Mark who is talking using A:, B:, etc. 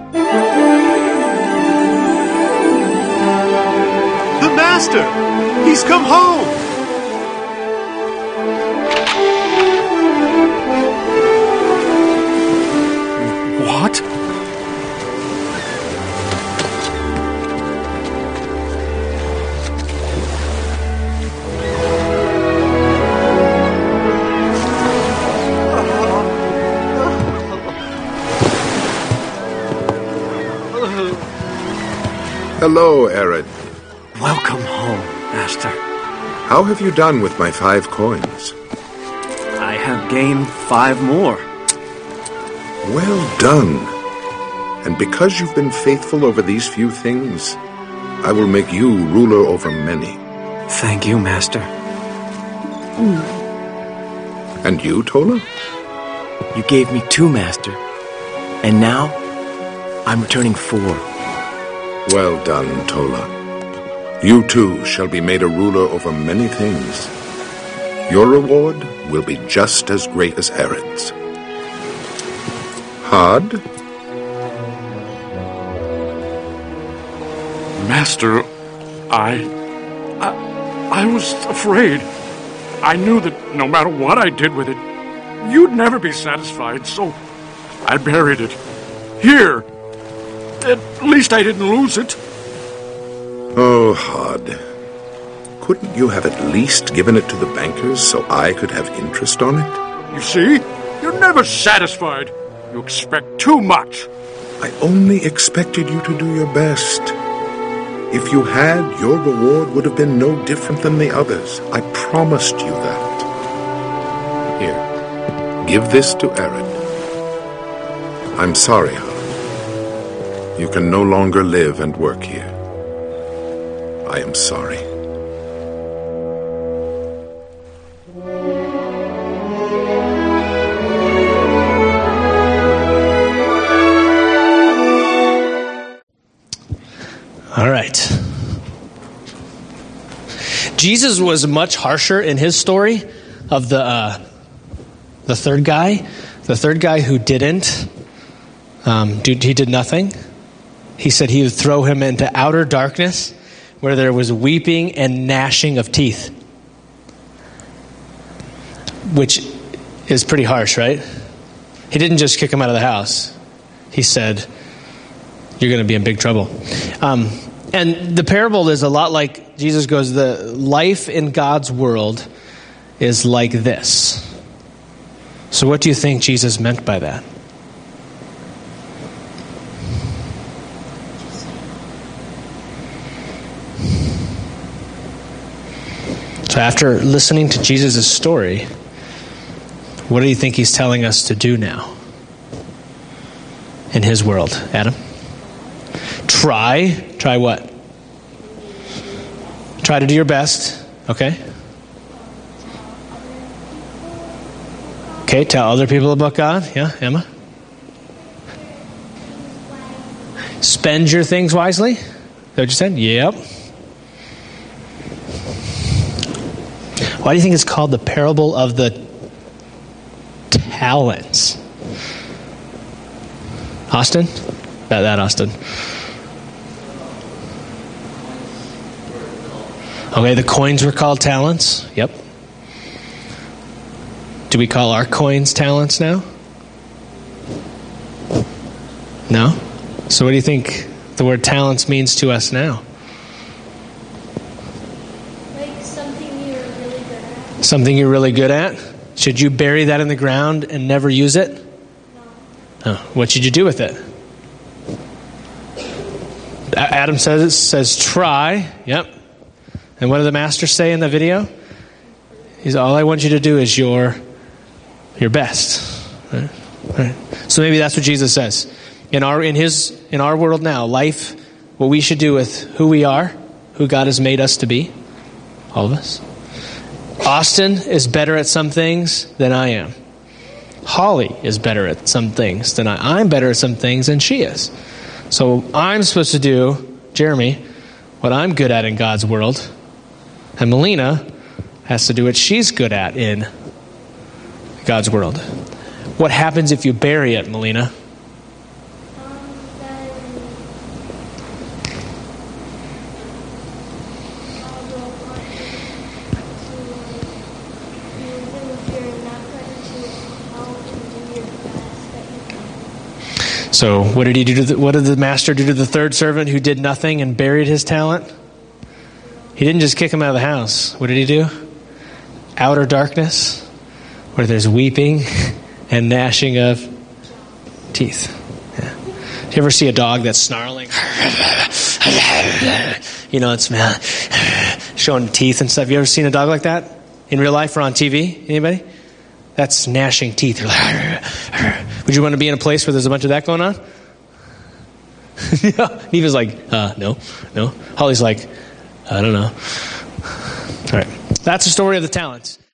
A: The Master! He's come home! What?
B: Hello, Arid.
A: Welcome home, Master.
B: How have you done with my 5 coins?
A: I have gained 5 more.
B: Well done. And because you've been faithful over these few things, I will make you ruler over many.
A: Thank you, Master.
B: And you, Tola?
A: You gave me 2, Master. And now, I'm returning 4.
B: Well done, Tola. You too shall be made a ruler over many things. Your reward will be just as great as Arid's. Had?
C: Master, I was afraid. I knew that no matter what I did with it, you'd never be satisfied, so I buried it. Here. At least I didn't lose it.
B: Oh, Had. Couldn't you have at least given it to the bankers so I could have interest on it?
C: You see? You're never satisfied. You expect too much.
B: I only expected you to do your best. If you had, your reward would have been no different than the others. I promised you that. Here, give this to Arid. I'm sorry, Had. You can no longer live and work here. I am sorry.
D: All right. Jesus was much harsher in his story of the third guy. The third guy who didn't. He did nothing. He said he would throw him into outer darkness where there was weeping and gnashing of teeth. Which is pretty harsh, right? He didn't just kick him out of the house. He said, you're going to be in big trouble. And the parable is a lot like Jesus goes, the life in God's world is like this. So what do you think Jesus meant by that? So after listening to Jesus' story, what do you think he's telling us to do now in his world, Adam? Try what? Try to do your best, okay? Okay, tell other people about God. Yeah, Emma? Spend your things wisely? Is that what you said? Yep. Why do you think it's called the parable of the talents? Austin? That Austin. Okay, the coins were called talents. Yep. Do we call our coins talents now? No? So what do you think the word talents means to us now?
E: Like something you're really good at.
D: Something you're really good at? Should you bury that in the ground and never use it?
E: No.
D: Oh, what should you do with it? Adam says try. Yep. And what did the master say in the video? He's all I want you to do is your best. Right? So maybe that's what Jesus says. In our world now, life, what we should do with who we are, who God has made us to be, all of us. Austin is better at some things than I am. Holly is better at some things than I'm better at some things than she is. So I'm supposed to do, Jeremy, what I'm good at in God's world. And Melina has to do what she's good at in God's world. What happens if you bury it, Melina?
E: That
D: So what did he do? What did the master do to the third servant who did nothing and buried his talent? He didn't just kick him out of the house. What did he do? Outer darkness, where there's weeping and gnashing of teeth. Yeah. Do you ever see a dog that's snarling? It's showing teeth and stuff. You ever seen a dog like that in real life or on TV? Anybody? That's gnashing teeth. Would you want to be in a place where there's a bunch of that going on? Neva's like, no. Holly's like, I don't know. All right. That's the story of the talents.